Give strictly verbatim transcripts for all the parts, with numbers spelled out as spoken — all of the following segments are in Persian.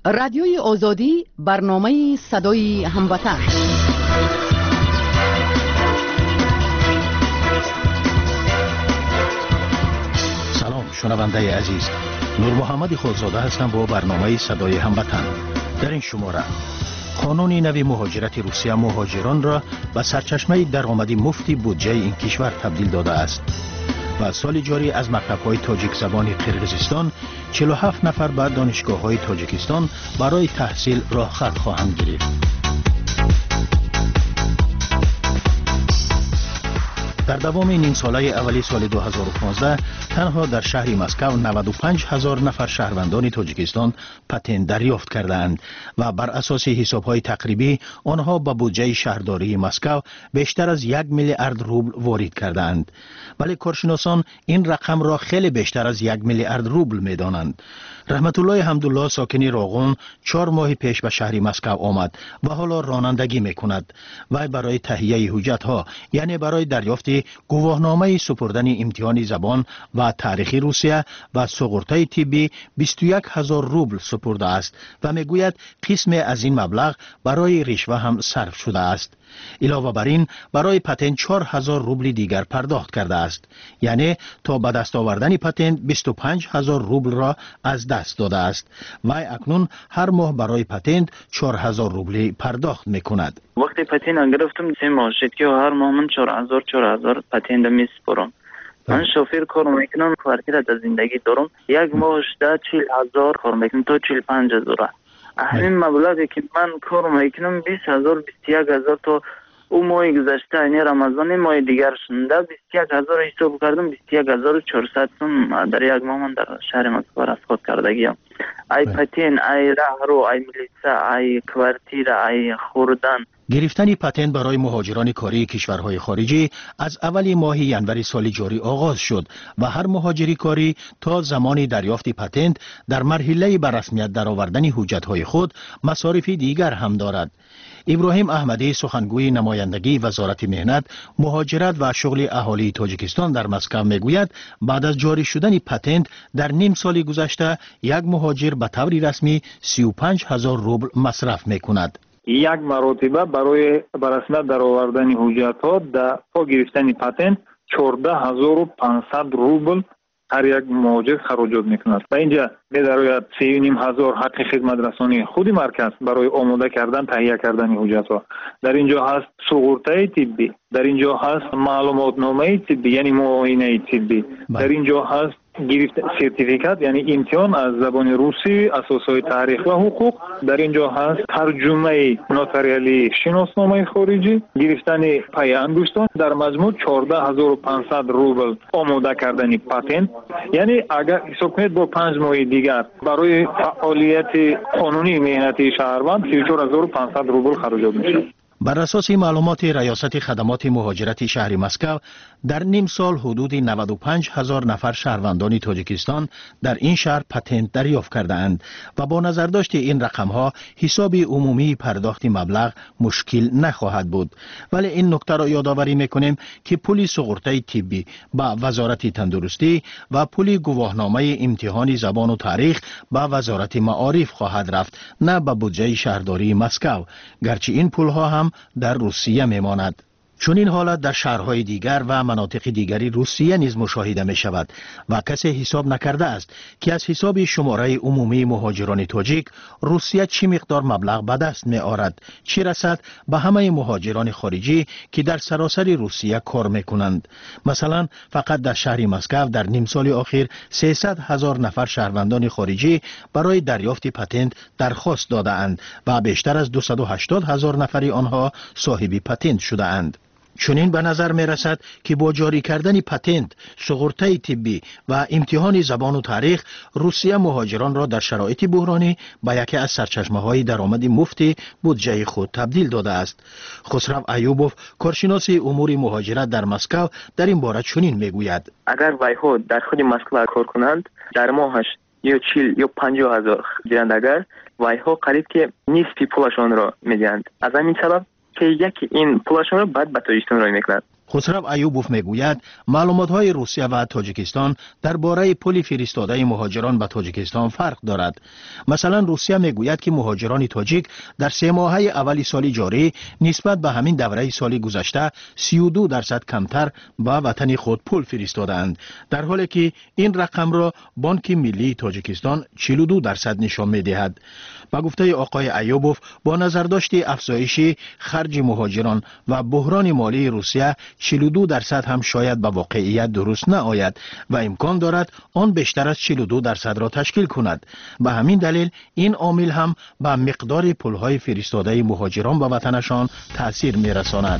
رادیوی آزادی برنامه صدای هموطن. سلام شنونده عزیز، نور محمد خودزاده هستم با برنامه صدای هموطن. در این شماره قانون نوی مهاجرت روسیه مهاجران را به سرچشمه درآمدی مفتی بودجه این کشور تبدیل داده است. و سال جاری از مکتب‌های تاجیک زبان قرقیزستان چهل و هفت نفر به دانشگاه‌های تاجیکستان برای تحصیل راه خط خواهند گرفت. در دوام نیم ساله اولی سال دو هزار و پانزده تنها در شهر مسکو نود و پنج هزار نفر شهروندان تاجیکستان پتنت دریافت کردند و بر اساس حساب‌های تقریبی آنها به بودجه شهرداری مسکو بیشتر از یک میلیارد روبل وارد کردند. ولی کارشناسان این رقم را خیلی بیشتر از یک میلیارد روبل می‌دانند. رحمت الله حمدالله ساکن راغون چهار ماه پیش به شهر مسکو آمد و حالا رانندگی می‌کند. و برای تهیه حجت‌ها یعنی برای دریافت گواهنامه سپردن امتحان زبان و تاریخ روسیه و سقورته طبی بیست و یک هزار روبل سپرده است و میگوید قسم از این مبلغ برای رشوه هم صرف شده است. علاوه بر این برای پتنت چهار هزار روبل دیگر پرداخت کرده است، یعنی تا به دست آوردن پتنت بیست و پنج هزار روبل را از دست داده است و اکنون هر ماه برای پتنت چهار هزار روبل پرداخت میکند. وقتی پتنت گرفتم سه ماه شد که هر ماه من چهار هزار چهار هزار پتنت میسپرم. من شوفر کار میکنم، کوارتیر در زندگی دارم، یک ماه شده چهل هزار کار میکنم تا چهل و پنج هزار. همین مبلغی که من کار میکنم بیست هزار بیست و یک هزار تا اون ماه گذشته این رمضان ماه دیگر شنده بیست و یک هزار حساب کردم، بیست و یک هزار و چهارصد سوم در یک ماه من در شهر مسکو رصد کردگیم. ای پتن، ای راهرو، ای ملیسا، ای کوارتیر، ای خوردن. گرفتن پتنت برای مهاجران کاری کشورهای خارجی از اول ماه ینوری سال جاری آغاز شد و هر مهاجری کاری تا زمان دریافت پتنت در مرحله به رسمیت درآوردن حجت‌های خود مصارف دیگر هم دارد. ابراهیم احمدی سخنگوی نمایندگی وزارت مهنت، مهاجرت و شغل اهالی تاجیکستان در مسکو میگوید بعد از جاری شدن پتنت در نیم سال گذشته یک مهاجر به طور رسمی سی و پنج هزار روبل مصرف میکند. یک مرتبه برای برسمیت در آوردن حجت‌ها در تا گرفتن پتنت چهارده هزار و پانصد روبل هر یک مهاجر خراجات میکند و اینجا به درآید سه و نیم هزار حق خدمت رسانی خود مرکز برای آماده کردن تهیه کردن حجت‌ها. در اینجا هست سقورته طبی، در اینجا هست معلومات نامه طبی یعنی معاینه طبی، در اینجا هست گرفت سرتیفیکات یعنی امتحان از زبان روسی، اساسهای تاریخ و حقوق، در اینجا هست ترجمه نوتاریالی شناسنامه خارجی، گرفتن پای انگشتان. در مجموع چهارده هزار و پانصد روبل آماده کردن پتنت. یعنی اگر حساب کنید با پنج ماه دیگر برای فعالیت قانونی مهنتی شهروند سی و چهار هزار و پانصد روبل خراجات میشه. بر اساس معلومات ریاست خدمات مهاجرت شهر مسکو در نیم سال حدود نود و پنج هزار نفر شهروندان تاجیکستان در این شهر پتنت دریافت کرده اند و با نظرداشت این رقم ها حساب عمومی پرداخت مبلغ مشکل نخواهد بود. ولی این نکته را یادآوری میکنیم که پول سقورته طبی با وزارت تندرستی و پول گواهنامه امتحان زبان و تاریخ با وزارت معارف خواهد رفت، نه به بودجه شهرداری مسکو، گرچه این پول ها هم در روسیه میماند. چون این حالت در شهرهای دیگر و مناطق دیگری روسیه نیز مشاهده می شود و کسی حساب نکرده است که از حساب شماره عمومی مهاجران تاجیک روسیه چی مقدار مبلغ به دست می آورد، چی رسد به همه مهاجران خارجی که در سراسر روسیه کار می کنند. مثلا فقط در شهر مسکو در نیم سال اخیر سیصد هزار نفر شهروندان خارجی برای دریافت پتنت درخواست داده اند و بیشتر از دویست و هشتاد هزار نفری آنها صاحب پتنت شده اند. چنین به نظر می رسد که با جاری کردن پتنت، سقورته طبی و امتحان زبان و تاریخ روسیه مهاجران را در شرایط بحرانی به یکی از سرچشمه های درآمد مفتی بودجه خود تبدیل داده است. خسرو ایوبوف کارشناس امور مهاجرت در مسکو در این باره چنین می گوید: اگر وایها در خود مسکو کار کنند در ماهش یا چهل یا پنجاه هزار گیرند، اگر وایها قریب که نصف پولشان را میدهند. از همین سبب که یکی این پولشان را بعد به تاجیکستان راه میکنند. خسرو ایوبوف میگوید معلومات‌های روسیه و تاجیکستان درباره پل فرستاده مهاجران به تاجیکستان فرق دارد. مثلا روسیه میگوید که مهاجران تاجیک در سه ماهه اول سال جاری نسبت به همین دوره سال گذشته سی و دو درصد کمتر به وطن خود پول فرستادند، در حالی که این رقم را بانک ملی تاجیکستان چهل و دو درصد نشان می‌دهد. با گفته آقای ایوبوف با نظرداشت افزایش خرج مهاجران و بحران مالی روسیه چهل و دو درصد هم شاید به واقعیت درست نآید و امکان دارد آن بیشتر از چهل و دو درصد را تشکیل کند. به همین دلیل این عامل هم به مقدار پولهای فرستاده مهاجران به وطنشان تأثیر می‌رساند.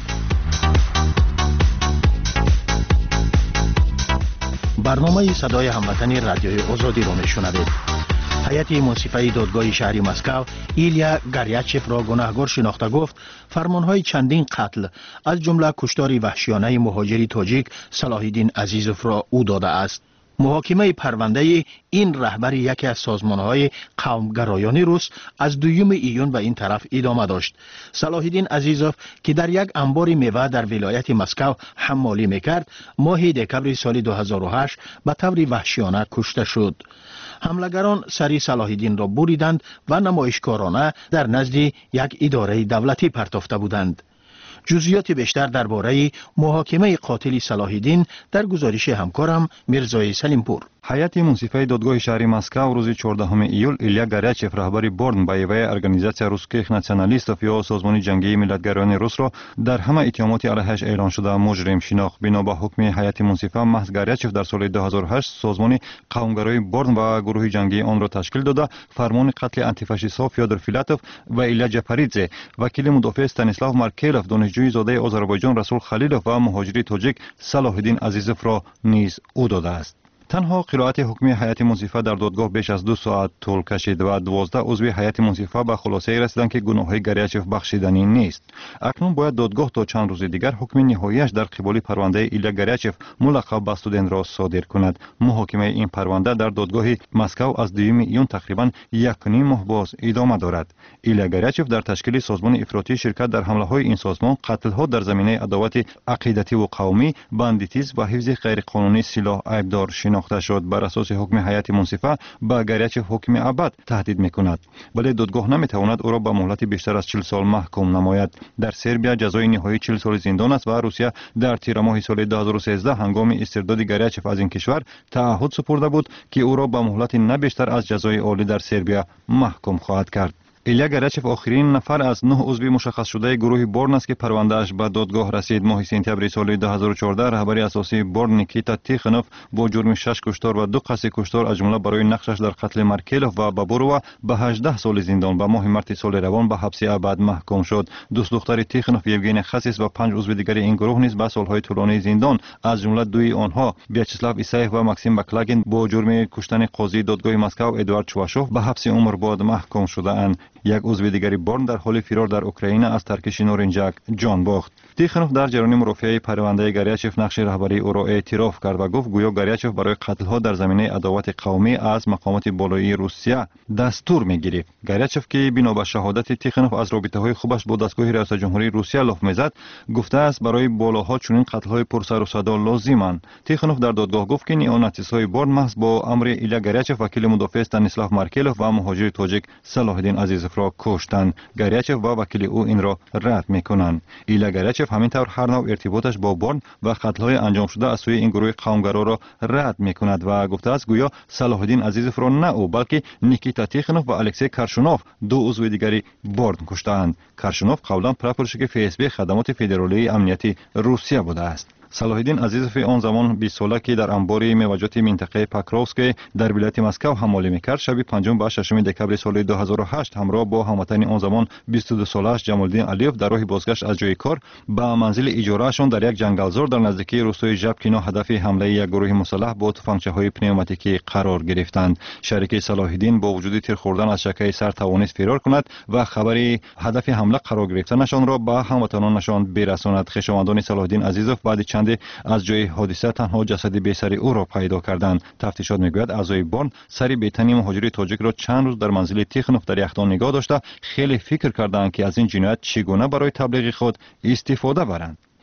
برنامه صدای هموطنی رادیوی آزادی را میشنوید. هیئت منصفه دادگاه شهری مسکو ایلیا گریاچف را گناهکار شناخته گفت فرمانهای چندین قتل از جمله کشتار وحشیانه مهاجری تاجیک صلاح الدین عزیزوف را او داده است. محاکمه پرونده این رهبر یکی از سازمانهای قومگرایانه روس از دوم ایون به این طرف ادامه داشت. صلاح الدین عزیزوف که در یک انبار میوه در ولایت مسکو حمالی میکرد، ماه دکبر سال دو هزار و هشت به طور وحشیانه کشته شد. حملگران سری صلاح الدین را بریدند و نمایشکارانه در نزد یک اداره دولتی پرتافته بودند. جزئیات بیشتر درباره محاکمه قاتل صلاح الدین در گزارش همکارم میرزای سلیمپور. هیئت منصفه دادگاه شهری مسکو روز چهاردهم ایول ایلیا گریاچف رهبر بورن با ایوه ارگانیزاسیا روسکیخ ناسیونالیستов یا سازمان جنگی ملتگرایان روس را در همه اتهامات علیهش اعلان شده مجرم شناخت. بنا به حکم هیئت منصفه محض گریاچف در سال دو هزار و هشت سازمان قومگرای بورن و گروه جنگی آن را تشکیل داده فرمان قتل آنتیفاشیست‌ها فیودور فیلاتوف و ایلیا جپاریدزه، وکیل مدافع استانیسلاو مارکلوف، دانشجوی زاده آذربایجان رسول خلیلوف و مهاجری تاجیک صلاح الدین عزیزوف را نیز او داده است. تنها قرائت حکمی هیئت منصفه در دادگاه بیش از دو ساعت طول کشید و دوازده عضو هیئت منصفه به خلاصه رسیدند که گناههای گریاچف بخشیدنی نیست. اکنون باید دادگاه تا چند روز دیگر حکم نهاییش در قبال پرونده ایلیا گریاچف ملقب به استودنت را صادر کند. محاکمه این پرونده در دادگاه مسکو از دوم ایون تقریبا یک و نیم ماه باز ادامه دارد. ایلیا گریاچف در تشکیل سازمان افراطی شرکت در حمله‌های این سازمان، قتل‌ها در زمینه عداوت عقیدتی و قومی، باندیتیسم و حفظ غیرقانونی سلاح عیبدار شناخته شد. بر اساس حکم هیئت منصفه به گریاچف حکم ابد تهدید میکند، ولی دادگاه نمیتواند او را به مهلت بیشتر از چهل سال محکوم نماید. در سربیا جزای نهایی چهل سال زندان است و روسیه در تیر ماه سال دو هزار و سیزده هنگام استرداد گریاچف از این کشور تعهد سپرده بود که او را به مهلت نه بیشتر از جزای عالی در سربیا محکوم خواهد کرد. ایلیا گریاچف آخرین نفر از نه عضو مشخص شده گروه بورن است که پروندهش به دادگاه رسید. ماه سپتامبر سال دو هزار و چهارده رهبر اساسی بورن نیکیتا تیخنوف با جرم شش کشتار و دو قصد کشتار از جمله برای نقشش در قتل مارکلوف و بابوروا به هجده سال زندان و ماه مارس سال روان به حبس ابد محکوم شد. دوست دختر تیخنوف یوگنی خسیس و پنج عضو دیگر این گروه نیز به سالهای طولانی زندان از جمله دوی آنها ویاچسلاو ایسایف و ماکسیم بکلاگین با جرم کشتن قاضی دادگاه مسکو ادوارد چواشوف به حبس عمر بعد محکوم شده‌اند. یک عضو دیگری بورن در حال فرار در اوکراین از ترکش نورنجک جان باخت. تیخنوف در جریان مرافعه پرونده گریاچف نقش رهبری او را اعتراف کرد و گفت گویا گریاچف برای قتل‌ها در زمینه عداوت قومی از مقامات بالایی روسیه دستور می‌گرفت. گریاچف که بنا به شهادت تیخنوف از رابطه‌های خوبش با دستگاه ریاست جمهوری روسیه لاف می‌زد، گفته است برای بالاها چنین قتل‌های پرسر و صدا لازمند. تیخنوف در دادگاه گفت که نیوناتیست‌های بورن محض با امر ایلیا گریاچف وکیل مدافع استانیسلاو مارکلوف و مهاجر تاجیک صلاح الدین عزیزوف را کشتند. گریاچف و وکیل او این را رد می‌کنند. ایلیا گریاچف همینطور هر نوع ارتباطش با بورن و قتل‌های انجام شده از سوی این گروه قومگرا را رد می‌کند و گفته است گویا صلاح الدین عزیزوف را نه او بلکه نیکیتا تیخنوف و الکسی کرشنوف دو عضو دیگری بورن کشتند. کرشنوف قبلا پرپورشک اف اس بی خدمات فدرالی امنیتی روسیه بوده است. صلاح الدین عزیزوف آن زمان بیست ساله که در انبار میوه‌جات منطقه پاکروفسک در ولایت مسکو حمالی میکرد، شب پنجم و ششم دکبر سال دو هزار و هشت همراه با هموطن آن زمان بیست و دو سالش جمالدین علیوف در راه بازگشت از جای کار به منزل اجارهشان در یک جنگلزار در نزدیکی روستای ژبکینا هدف حمله یک گروه مسلح با تفنگچه‌های پنوماتیکی قرار گرفتند. شریک صلاح الدین با وجود تیر خوردن از شکای سر توانست فرار کند و خبری هدف حمله قرار گرفتنشان را به هموطنانشان برساند. خویشاوندان صلاح الدین عزیزوف بعد چند از جای حادثه تنها جسد بی سر او را پیدا کردند. تفتیشات میگوید اعضای بورن سری بی‌تنی مهاجری تاجیک را چند روز در منزل تیخنوف در یخدان نگاه داشته خیلی فکر کردند که از این جنایت چگونه برای تبلیغ خود استفاده برند.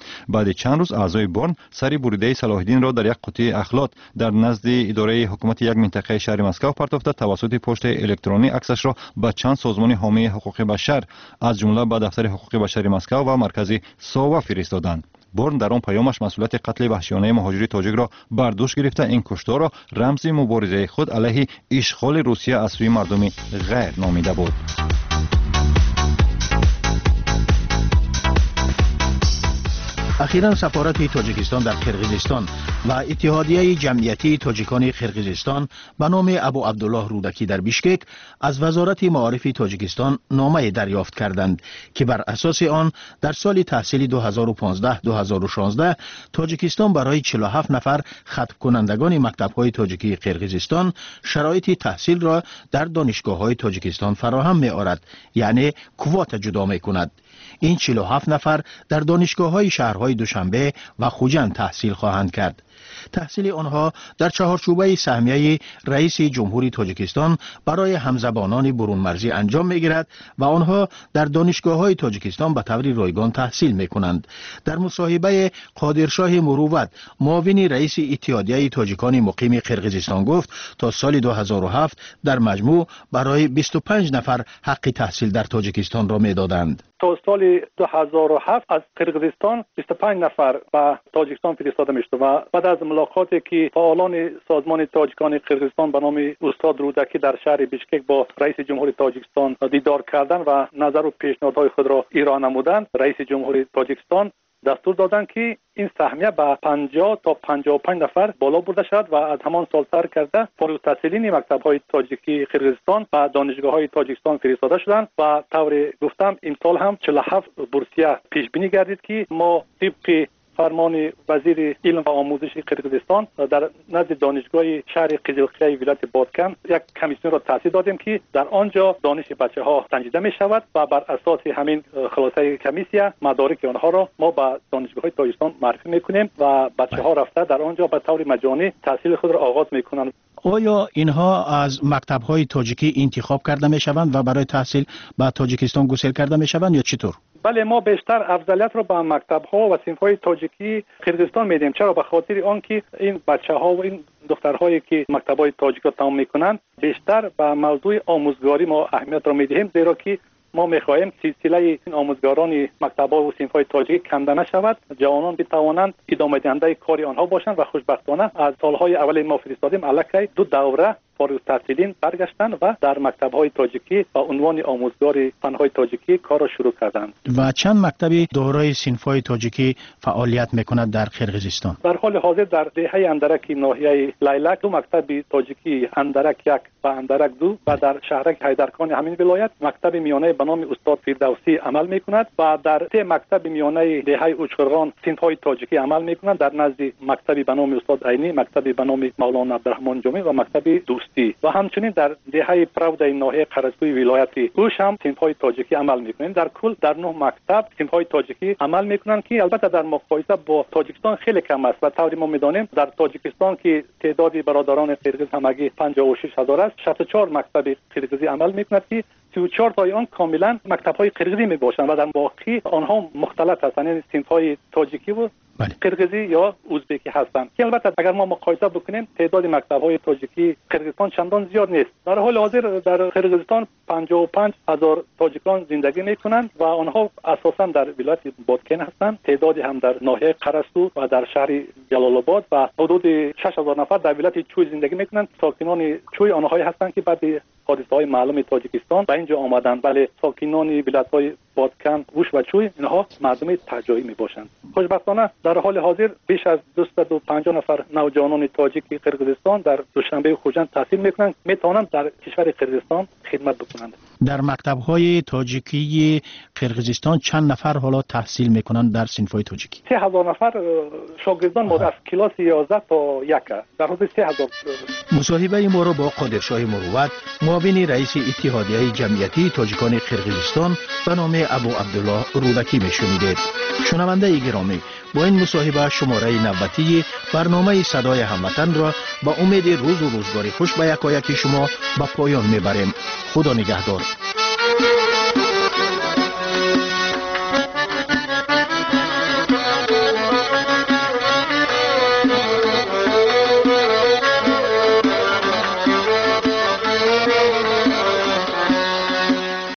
بعد چند روز اعضای برن سری بریده صلاح الدین را در یک قوطی اخلاط در نزد اداره حکومت یک منطقه شهر مسکو پرتافته توسط پست الکترونی عکسش را به چند سازمان حامی حقوق بشر از جمله به دفتر حقوق بشر مسکو و مرکز ساوا فرستادند. برن در آن پیامش مسئولیت قتل وحشیانه مهاجر تاجیک را بر دوش گرفته این کشتار را رمز مبارزه خود علیه اشغال روسیه از سوی مردم غیر نامیده بود. اخیراً سفارت تاجیکستان در قرقیزستان و اتحادیه جمعیتی تاجیکان قرقیزستان به نام ابو عبدالله رودکی در بیشکک از وزارت معارف تاجیکستان نامه دریافت کردند که بر اساس آن در سال تحصیلی دو هزار و پانزده دو هزار و شانزده تاجیکستان برای چهل و هفت نفر ختم کنندگان مکتب‌های تاجیکی قرقیزستان شرایط تحصیل را در دانشگاه‌های تاجیکستان فراهم می‌آورد، یعنی کوات جدا می‌کند. این چهل و هفت نفر در دانشگاه‌های شهرهای دوشنبه و خوجند تحصیل خواهند کرد. تحصیل آنها در چهارچوبه سهمیه رئیس جمهوری تاجیکستان برای همزبانان برون مرزی انجام می‌گیرد و آنها در دانشگاه‌های تاجیکستان به طور رایگان تحصیل می‌کنند. در مصاحبه قادرشاه مروت معاون رئیس اتحادیه تاجیکان مقیم قرقیزستان گفت تا سال دو هزار و هفت در مجموع برای بیست و پنج نفر حق تحصیل در تاجیکستان را می‌دادند. تا سال دو هزار و هفت از قرقیزستان بیست و پنج نفر به تاجیکستان فرستاده می‌شد و بعد از ملاقاتی که فعالان سازمان تاجیکان قرقیزستان به نام استاد رودکی در شهر بیشکک با رئیس جمهوری تاجیکستان دیدار کردند و نظر و پیشنهادهای خود را ایران نمودند، رئیس جمهوری تاجیکستان دستور دادند که این سهمیه به پنجاه تا پنجاه و پنج نفر بالا برده شد و از همان سال سر کرده فارغ التحصیلین مکتب‌های تاجیکی قرقیزستان و دانشگاه‌های تاجیکستان فرستاده شدند و طور گفتم امسال هم چهل و هفت بورسیه پیش بینی گردید که ما طبق فرمان وزیر علم و آموزش قرقیزستان در نزد دانشگاه شهر قزلقیه ولایت بادکن یک کمیسیون را تأسیس دادیم که در آنجا دانش بچه‌ها سنجیده می شود و بر اساس همین خلاصه کمیسیون مدارک آنها را ما به دانشگاه‌های تاجیکستان معرفی می‌کنیم و بچه‌ها رفته در آنجا به طور مجانی تحصیل خود را آغاز می‌کنند. آیا اینها از مکتب‌های تاجیکی انتخاب کرده می‌شوند و برای تحصیل به تاجیکستان گسیل کرده می‌شوند یا چطور؟ بله، ما بیشتر افضلیت را به مکتب‌ها و صنف‌های تاجیکی قرقیزستان میدیم. چرا؟ به خاطر آنکه این بچه‌ها و این دخترهایی که مکتب‌های تاجیک را تمام می‌کنند بیشتر به موضوع آموزگاری ما اهمیت را می‌دهیم، زیرا که ما می‌خواهیم سلسله این آموزگاران مکتب‌ها و صنف‌های تاجیکی کنده نشود، جوانان بتوانند ادامه دهنده کار آنها باشند و خوشبختانه از سال‌های اول ما فرستادیم الکی دو دوره فارغ التحصیلین برگشتند و در مکتب‌های تاجیکی با عنوان آموزگار فن‌های تاجیکی کار را شروع کردند. و چند مکتب دارای صنف‌های تاجیکی فعالیت می‌کند در قرقیزستان؟ در حال حاضر در دهه اندرک ناحیه لیلک دو مکتب تاجیکی اندرک یک و اندرک دو و در شهرک حیدرخان همین ولایت مکتب میانه به نام استاد فردوسی عمل می‌کند و در سه مکتب میانه دهه اوچخران صنف‌های تاجیکی عمل می‌کنند در نزد مکتب به نام استاد عینی، مکتب به نام مولانا عبدالرحمن جامی و مکتب دوستی و همچنین در دهه پراود ناحیه قرضگوی ولایت اوش هم صنف‌های تاجیکی عمل می‌کنند. در کل در نه مکتب صنف‌های تاجیکی عمل می‌کنند که البته در مقایسه با تاجیکستان خیلی کم است و طوری ما می‌دانیم در تاجیکستان که تعداد برادران قرقیز همگی پنجاه و شش هزار است، شصت و چهار مکتب قرقیزی عمل می‌کند که سی و چهار تای آن کاملا مکتب‌های قرقیزی میباشند و در واقع آنها مختلط هستند، یعنی صنف‌های تاجیکی و قرقیزی یا ازبکی هستند که البته اگر ما مقایسه بکنیم تعداد مکتب‌های تاجیکی قرقیزستان چندان زیاد نیست. در حال حاضر در قرقیزستان پنجاه و پنج هزار تاجیکان زندگی میکنند و آنها اساسا در ولایت بادکن هستند، تعدادی هم در ناحیه قرستو و در شهر جلال آباد و حدود شش هزار نفر در ولایت چوی زندگی میکنند. ساکنان چوی آنهایی هستند که بعد حادثه‌های معلوم تاجیکستان به اینجا آمدند، بله ساکنان ولایت‌های بادکن، ووش و چوی اینها مردم تاجایی میباشند. خوشبختانه در حال حاضر بیش از دویست و پنجاه نفر نوجوانان تاجیک قرقیزستان در دوشنبه و خوجند تحصیل میکنند، میتوانند در کشور قرقیزستان خدمت بکنند. در مکتب‌های تاجیکی قرقیزستان چند نفر حالا تحصیل میکنند در صنف‌های تاجیکی؟ سه هزار نفر شاگردان ما از کلاس یازده تا یک در حدود سه هزار. مصاحبه ما را با قادرشاه مروت معاون رئیس اتحادیه جمعیتی تاجیکان قرقیزستان به نام ابو عبدالله رودکی میشنیدید. شنونده گرامی، با این مصاحبه شماره نوبتی برنامه صدای هموطن را با امید روز و روزگاری خوش به یکایک شما به پایان میبریم. خدا نگهدار.